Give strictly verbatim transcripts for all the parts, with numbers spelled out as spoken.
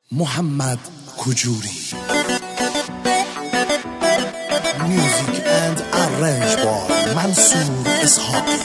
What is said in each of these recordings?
محمد کجوری. میوزیک اند ارنج بای منصور اسحاقی.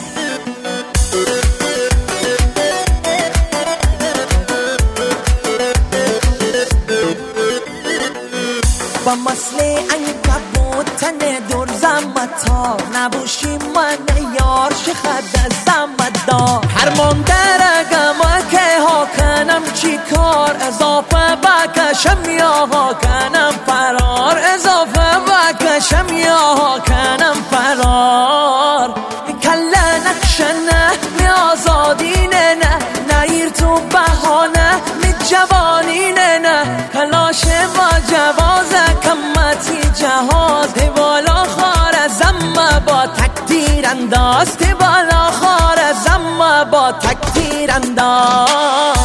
با مسله عنکبوت تن دور زمتا نبوشی من یار شخد زمدار هرمان درگم که ها کنم چی کار اضافه بکشم یا ها کنم فرار اضافه بکشم یا ها کنم فرار کله نکشنه می آزادینه نه نیر تو بهانه می جوانینه نه کلاش با جوازه کمتی جهاز بالا خار زم با تکتیر انداز بالا خار زم با تکتیر انداز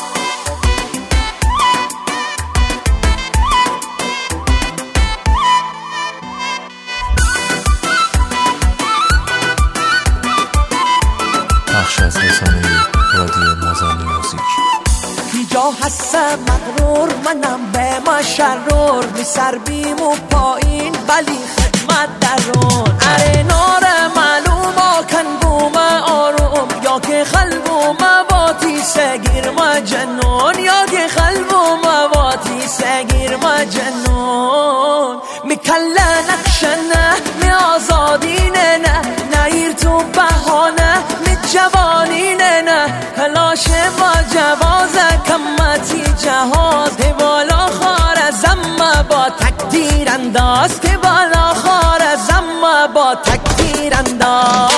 بخش از رسانه رادیو مازن موزیک. کی جا هست مغرور منم به ما شرور می سر بیمو پایین ولی خدمت درون اره نار معلوم آکن بوم آروم یا که خلبوم باتی سگیر ما جنون یا که خلبوم باتی سگیر ما جنون می کله نکشنه می آزادینه نه نیر تو بهانه می جوانینه نه کلاش با جوازه کمتی جهاز بالا خار زم با تکتیر انداز بالا خار زم با تکتیر انداز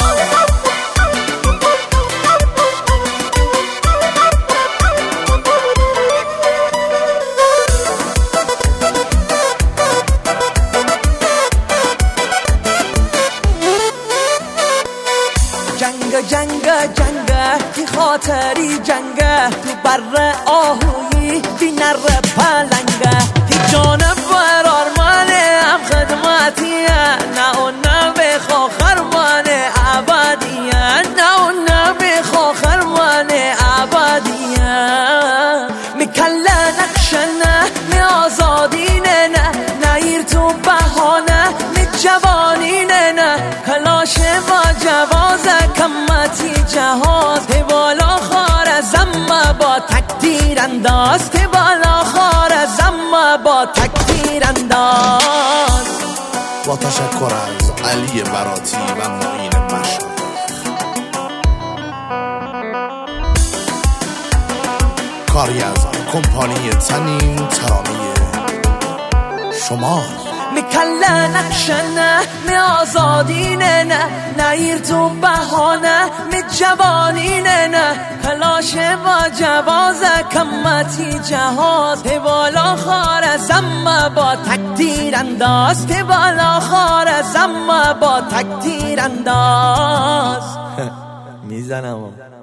جنگ جنگ جنگ کی خاطری جنگ تو بر آهویی بی نر پلنگ کی جانب برار مانه هم خدمتیه نه اون نه بخوا خرمانه عبادیه نه اون نه بخوا خرمانه عبادیه می کله نکشنه می آزادینه نه نیر تو بهانه می جوانینه نه کلاش با جوازه کمتی جهاز بالا خار زم با تکتیر انداز بالا خار زم با تکتیر انداز. با تشکر از علی براتی و معین مشایخ. کاری از کمپانی تنین ترانه شما می کله نکشنه می آزادینه نه نیر تو بهانه می جوانینه نه کلاش با جوازه کمتی جهاز بالا خار زم با تکتیر انداز بالا خار زم با تکتیر انداز میزنم